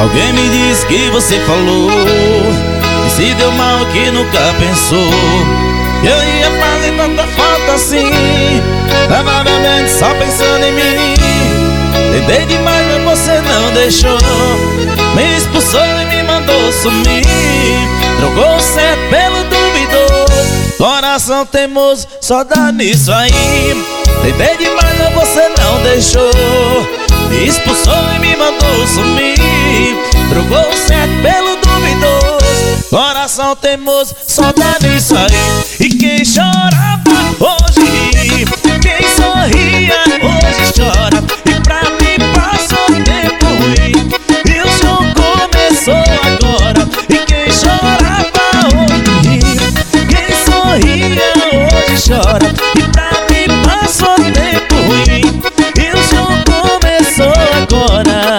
Alguém me disse que você falou que se deu mal, que nunca pensou eu ia fazer tanta falta assim. Tava bebendo só pensando em mim. Tentei demais, mas você não deixou. Me expulsou e me mandou sumir. Trocou o certo pelo duvidoso. Coração teimoso, só dá nisso aí. Tentei demais, mas você não deixou. Me expulsou e me mandou sumir. Trocou o certo pelo duvidoso. Coração teimoso, só dá nisso aí. E quem chorava hoje ri, quem sorria hoje chora. E pra mim passou tempo ruim e o show começou agora. E quem chorava hoje ri, quem sorria hoje chora. E pra mim passou tempo ruim e o show começou agora.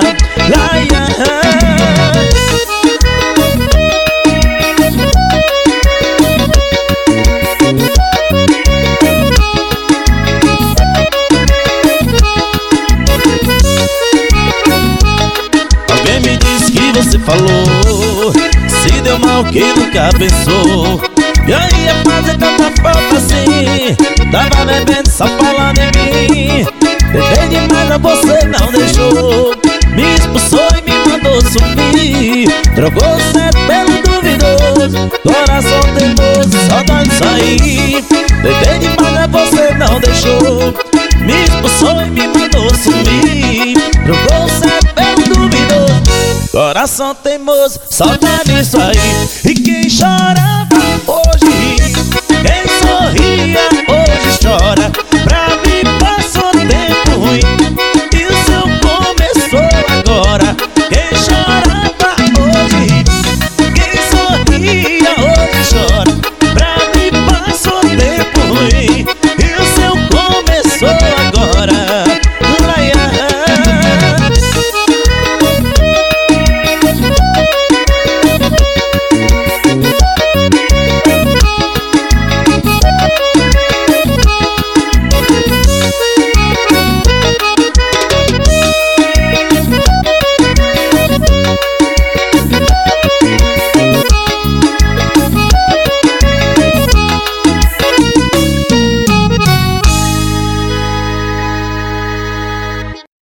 Alguém me disse que você falou se deu mal, que nunca pensou eu ia fazer tanta falta assim. Tava bebendo só falando em mim. Tentei demais, mas você não deixou. Me expulsou e me mandou sumir. Trocou o certo pelo duvidoso. Coração teimoso, só dá isso aí. Tentei demais, mas você não deixou. Me expulsou e me mandou sumir. Trocou o certo pelo duvidoso. Coração teimoso, só dá nisso aí. E quem chorava hoje ri, quem sorria hoje chora.